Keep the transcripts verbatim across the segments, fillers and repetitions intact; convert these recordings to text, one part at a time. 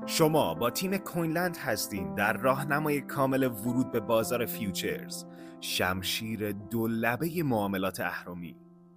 شما با تیم کوینلند هستین در راهنمای کامل ورود به بازار فیوچرز، شمشیر دولبه معاملات اهرمی.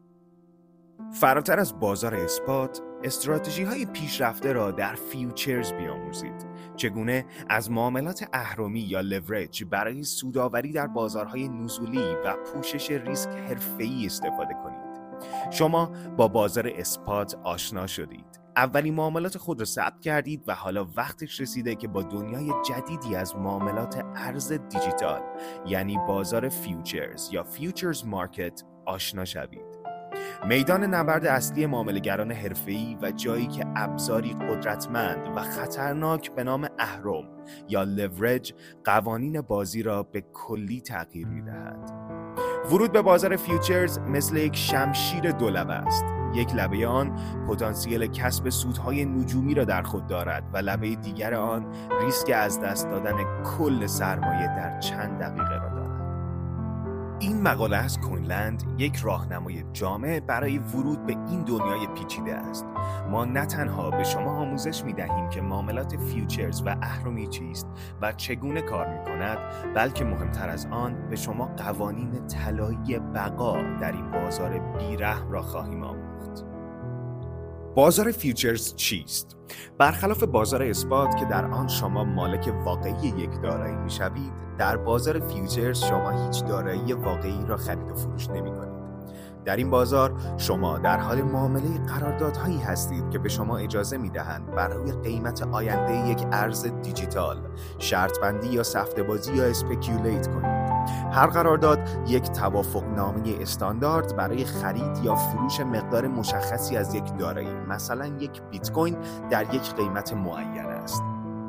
فراتر از بازار اسپات، استراتژی های پیشرفته را در فیوچرز بیاموزید. چگونه از معاملات اهرمی یا لورج برای سودآوری در بازارهای نزولی و پوشش ریسک حرفه‌ای استفاده کنید. شما با بازار اسپات آشنا شدید. اولین معاملات خود را ثبت کردید و حالا وقتش رسیده که با دنیای جدیدی از معاملات ارز دیجیتال یعنی بازار فیوچرز یا فیوچرز مارکت آشنا شوید. میدان نبرد اصلی معامله‌گران حرفه‌ای و جایی که ابزاری قدرتمند و خطرناک به نام اهرم یا لورج قوانین بازی را به کلی تغییر می‌دهد. ورود به بازار فیوچرز مثل یک شمشیر دولبه است. یک لبه آن پتانسیل کسب سودهای نجومی را در خود دارد و لبه دیگر آن ریسک از دست دادن کل سرمایه در چند دقیقه را دارد. این مقاله از کوینلند یک راهنمای جامع برای ورود به این دنیای پیچیده است. ما نه تنها به شما آموزش می‌دهیم که معاملات فیوچرز و اهرمی چیست و چگونه کار می‌کند، بلکه مهمتر از آن به شما قوانین طلایی بقا در این بازار بی‌رحم را خواهیم آموخت. بازار فیوچرز چیست؟ برخلاف بازار اسپات که در آن شما مالک واقعی یک دارایی می‌شوید، در بازار فیوچرز شما هیچ دارایی واقعی را خرید و فروش نمی‌کنید. در این بازار شما در حال معامله قراردادهایی هستید که به شما اجازه می‌دهند بر روی قیمت آینده یک ارز دیجیتال شرط بندی یا سفته بازی یا اسپکیولیت کنید. هر قرارداد یک توافقنامه استاندارد برای خرید یا فروش مقدار مشخصی از یک دارایی، مثلا یک بیت کوین، در یک قیمت معین است.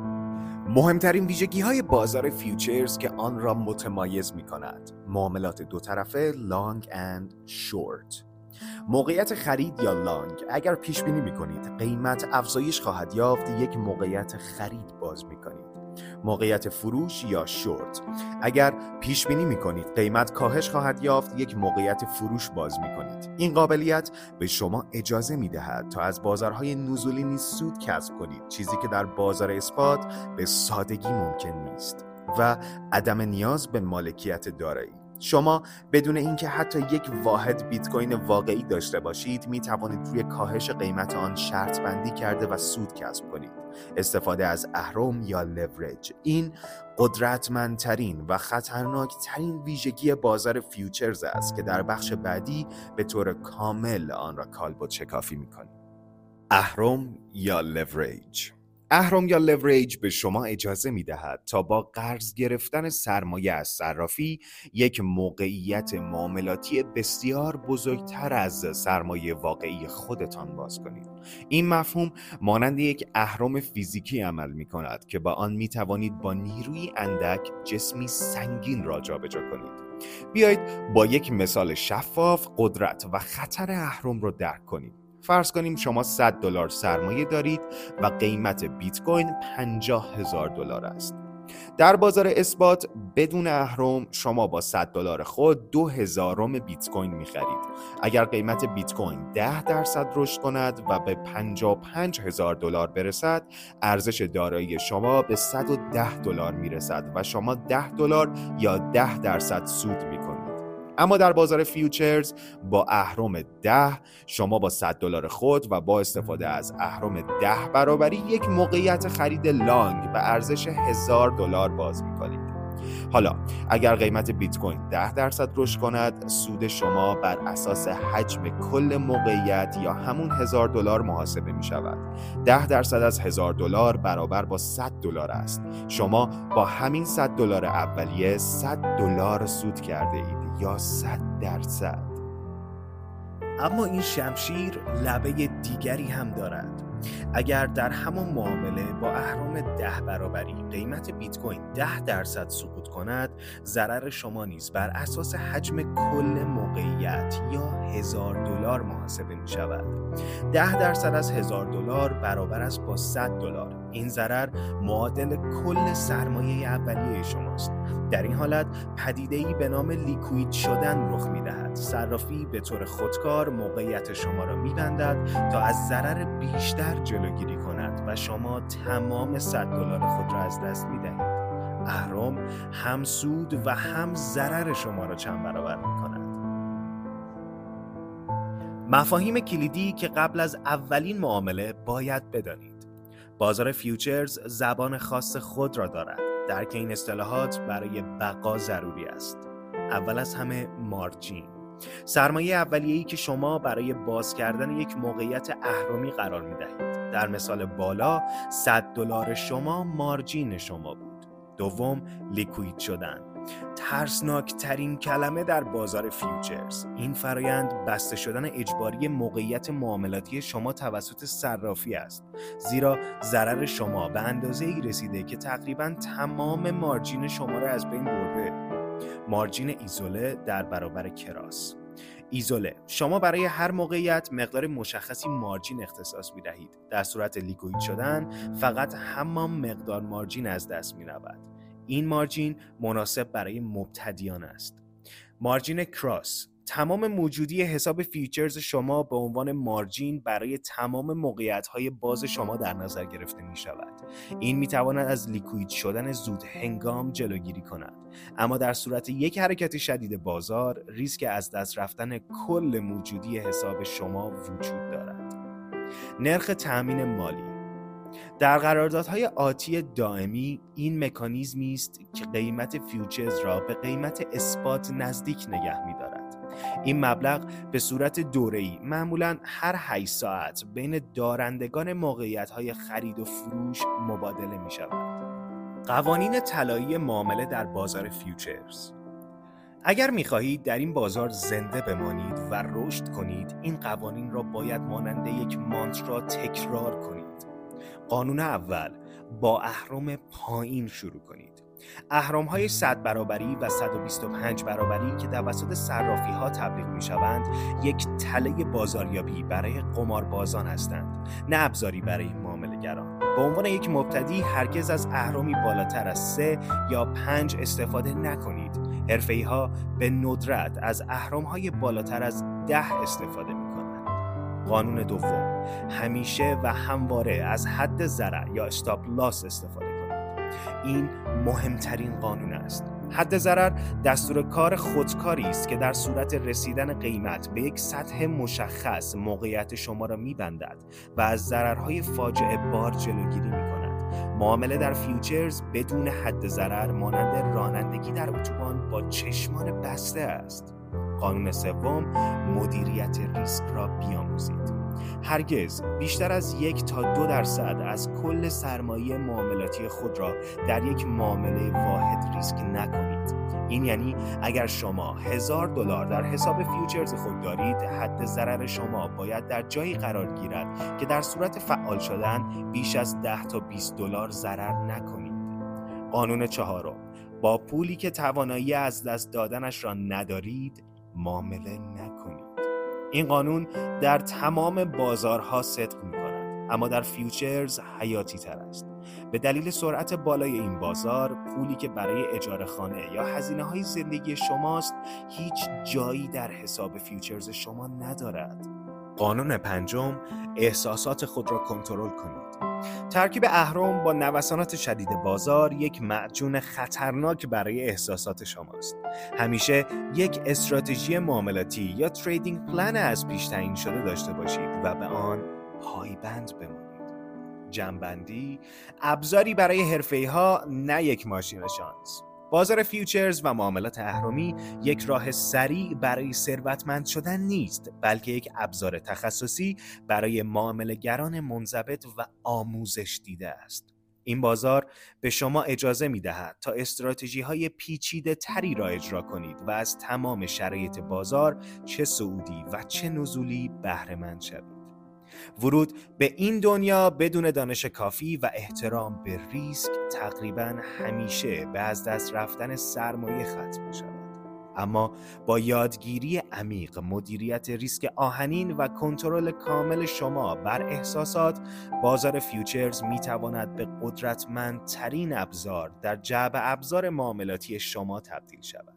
مهمترین ویژگی‌های بازار فیوچرز که آن را متمایز می‌کند: معاملات دو طرفه لانگ اند شورت. موقعیت خرید یا لانگ، اگر پیش بینی می‌کنید قیمت افزایش خواهد یافت، یک موقعیت خرید باز می‌کنید. موقعیت فروش یا شورت، اگر پیش بینی می‌کنید قیمت کاهش خواهد یافت، یک موقعیت فروش باز می‌کنید. این قابلیت به شما اجازه می‌دهد تا از بازارهای نزولی نیز سود کسب کنید، چیزی که در بازار اسپات به سادگی ممکن نیست، و عدم نیاز به مالکیت دارایی. شما بدون اینکه حتی یک واحد بیت کوین واقعی داشته باشید می توانید روی کاهش قیمت آن شرط بندی کرده و سود کسب کنید. استفاده از اهرم یا لورج، این قدرتمندترین و خطرناکترین ویژگی بازار فیوچرز است که در بخش بعدی به طور کامل آن را کالبد شکافی می‌کنیم. اهرم یا لورج. اهرم یا لورج به شما اجازه می‌دهد تا با قرض گرفتن سرمایه از صرافی یک موقعیت معاملاتی بسیار بزرگتر از سرمایه واقعی خودتان باز کنید. این مفهوم مانند یک اهرم فیزیکی عمل می‌کند که با آن می‌توانید با نیروی اندک جسمی سنگین را جابجا کنید. بیایید با یک مثال شفاف قدرت و خطر اهرم را درک کنیم. فرض کنیم شما صد دلار سرمایه دارید و قیمت بیت کوین پنجاه هزار دلار است. در بازار اسپات بدون اهرم شما با صد دلار خود دو هزارم بیت کوین می‌خرید. اگر قیمت بیت کوین ده درصد رشد کند و به پنجاه و پنج هزار دلار برسد، ارزش دارایی شما به صد و ده دلار میرسد و شما ده دلار یا ده درصد سود می‌کنید. اما در بازار فیوچرز با اهرم ده شما با صد دلار خود و با استفاده از اهرم ده برابری یک موقعیت خرید لانگ به ارزش هزار دلار باز می‌کنید. حالا اگر قیمت بیت کوین ده درصد رشد کند، سود شما بر اساس حجم کل موقعیت یا همون هزار دلار محاسبه می شود. ده درصد از هزار دلار برابر با صد دلار است. شما با همین صد دلار اولیه صد دلار سود کرده اید یا صد درصد. اما این شمشیر لبه دیگری هم دارد. اگر در همان معامله با اهرم ده برابری قیمت بیت کوین ده درصد سقوط کند، ضرر شما نیز بر اساس حجم کل موقعیت یا هزار دلار محاسبه می شود. ده درصد از هزار دلار برابر است با صد دلار. این ضرر معادل کل سرمایه اولیه شماست. در این حالت پدیده‌ای به نام لیکوید شدن رخ می‌دهد. صرافی به طور خودکار موقعیت شما را می‌بندد تا از ضرر بیشتر جلوگیری کند کنند و شما تمام صد دلار خود را از دست می‌دهید. اهرم هم سود و هم ضرر شما را چند برابر می‌کند. مفاهیم کلیدی که قبل از اولین معامله باید بدانید. بازار فیوچرز زبان خاص خود را دارد. درک این اصطلاحات برای بقا ضروری است. اول از همه مارجین. سرمایه اولیه‌ای که شما برای باز کردن یک موقعیت اهرمی قرار می‌دهید. در مثال بالا صد دلار شما مارجین شما بود. دوم، لیکوید شدن. ترسناک ترین کلمه در بازار فیوچرز. این فرایند بسته شدن اجباری موقعیت معاملاتی شما توسط صرافی است، زیرا ضرر شما به اندازه‌ای رسیده که تقریباً تمام مارجین شما را از بین برده. مارجین ایزوله در برابر کراس. ایزوله، شما برای هر موقعیت مقدار مشخصی مارجین اختصاص می‌دهید. در صورت لیکوید شدن فقط همان مقدار مارجین از دست می‌رود. این مارجین مناسب برای مبتدیان است. مارجین کراس، تمام موجودی حساب فیوچرز شما به عنوان مارجین برای تمام موقعیت‌های باز شما در نظر گرفته می‌شود. این می‌تواند از لیکوید شدن زود هنگام جلوگیری کند، اما در صورت یک حرکت شدید بازار ریسک از دست رفتن کل موجودی حساب شما وجود دارد. نرخ تأمین مالی. در قراردادهای آتی دائمی این مکانیزمی است که قیمت فیوچرز را به قیمت اثبات نزدیک نگه می‌دارد. این مبلغ به صورت دوره‌ای معمولاً هر هشت ساعت بین دارندگان موقعیت‌های خرید و فروش مبادله می‌شود. قوانین طلایی معامله در بازار فیوچرز. اگر می‌خواهید در این بازار زنده بمانید و رشد کنید، این قوانین را باید مانند یک مانترا تکرار کنید. قانون اول، با اهرم پایین شروع کنید. اهرم‌های صد برابری و صد و بیست و پنج برابری که توسط صرافی‌ها تبلیغ می‌شوند، یک تله بازاریابی برای قماربازان هستند، نه ابزاری برای معامله‌گران. به عنوان یک مبتدی هرگز از اهرمی بالاتر از سه یا پنج استفاده نکنید. حرفه‌ای‌ها به ندرت از اهرم‌های بالاتر از ده استفاده می‌کنند. قانون دوم، همیشه و همواره از حد ضرر یا استاپ لاس استفاده کنید. این مهمترین قانون است. حد ضرر دستور کار خودکاری است که در صورت رسیدن قیمت به یک سطح مشخص موقعیت شما را می‌بندد و از ضررهای فاجعه بار جلوگیری می‌کند. معامله در فیوچرز بدون حد ضرر مانند رانندگی در اتوبان با چشمان بسته است. قانون سوم، مدیریت ریسک را بیاموزید. هرگز بیشتر از یک تا دو درصد از کل سرمایه معاملاتی خود را در یک معامله واحد ریسک نکنید. این یعنی اگر شما هزار دلار در حساب فیوچرز خود دارید، حد ضرر شما باید در جایی قرار گیرد که در صورت فعال شدن بیش از ده تا بیست دلار ضرر نکنید. قانون چهارم، با پولی که توانایی از دست دادنش را ندارید معامله نکنید. این قانون در تمام بازارها صدق می‌کند، اما در فیوچرز حیاتی تر است. به دلیل سرعت بالای این بازار، پولی که برای اجاره خانه یا هزینه‌های زندگی شماست هیچ جایی در حساب فیوچرز شما ندارد. قانون پنجم، احساسات خود را کنترل کنید. ترکیب اهرم با نوسانات شدید بازار یک معجون خطرناک برای احساسات شماست. همیشه یک استراتژی معاملاتی یا تریدینگ پلن از پیش تعیین شده داشته باشید و به آن پایبند بمانید. جمع‌بندی، ابزاری برای حرفه‌ای‌ها، نه یک ماشین شانس. بازار فیوچرز و معاملات اهرمی یک راه سریع برای ثروتمند شدن نیست، بلکه یک ابزار تخصصی برای معامله‌گران منضبط و آموزش دیده است. این بازار به شما اجازه می‌دهد تا استراتژی‌های پیچیده تری را اجرا کنید و از تمام شرایط بازار، چه صعودی و چه نزولی، بهره‌مند شوید. ورود به این دنیا بدون دانش کافی و احترام به ریسک تقریباً همیشه به از دست رفتن سرمایه ختم می شود. اما با یادگیری عمیق، مدیریت ریسک آهنین و کنترل کامل شما بر احساسات، بازار فیوچرز می تواند به قدرتمندترین ابزار در جعبه ابزار معاملاتی شما تبدیل شود.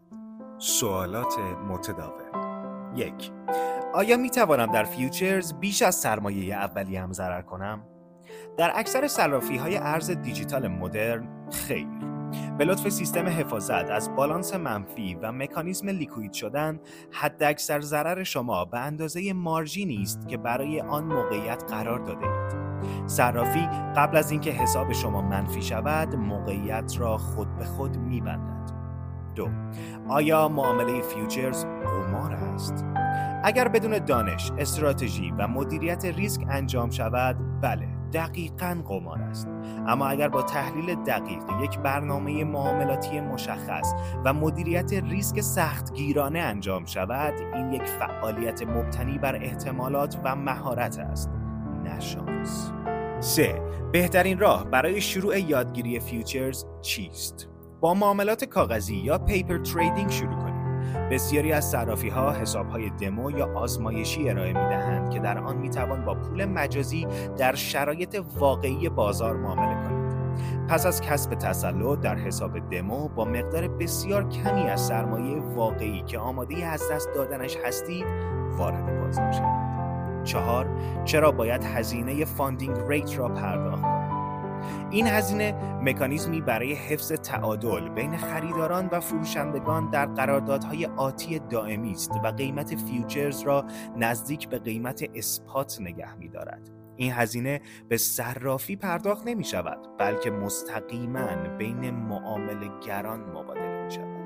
سوالات متداول. یک، آیا می توانم در فیوچرز بیش از سرمایه اولیه‌ام ضرر کنم؟ در اکثر صرافی‌های ارز دیجیتال مدرن خیر. به لطف سیستم حفاظت از بالانس منفی و مکانیزم لیکوید شدن، حداکثر ضرر شما به اندازه مارژینی است که برای آن موقعیت قرار داده اید. صرافی قبل از اینکه حساب شما منفی شود، موقعیت را خود به خود می‌بندد. دو. آیا معامله فیوچرز قمار است؟ اگر بدون دانش، استراتژی و مدیریت ریسک انجام شود، بله، دقیقاً قمار است. اما اگر با تحلیل دقیق، یک برنامه معاملاتی مشخص و مدیریت ریسک سختگیرانه انجام شود، این یک فعالیت مبتنی بر احتمالات و مهارت است، نه شانس. سه. بهترین راه برای شروع یادگیری فیوچرز چیست؟ با معاملات کاغذی یا پیپر تریدینگ شروع کنید. بسیاری از صرافی‌ها حساب‌های دمو یا آزمایشی ارائه می‌دهند که در آن می‌توان با پول مجازی در شرایط واقعی بازار معامله کنید. پس از کسب تسلط در حساب دمو با مقدار بسیار کمی از سرمایه واقعی که آماده از دست دادنش هستید، وارد بازار شوید. چهار. چرا باید هزینه فاندینگ ریت را پرداخت کنید؟ این هزینه مکانیزمی برای حفظ تعادل بین خریداران و فروشندگان در قراردادهای آتی دائمی است و قیمت فیوچرز را نزدیک به قیمت اسپات نگه می‌دارد. این هزینه به صرافی پرداخت نمی‌شود، بلکه مستقیماً بین معامله‌گران مبادله می‌شود.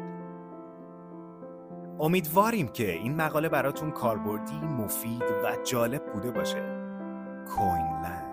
امیدواریم که این مقاله براتون کاربردی، مفید و جالب بوده باشه. کوینلند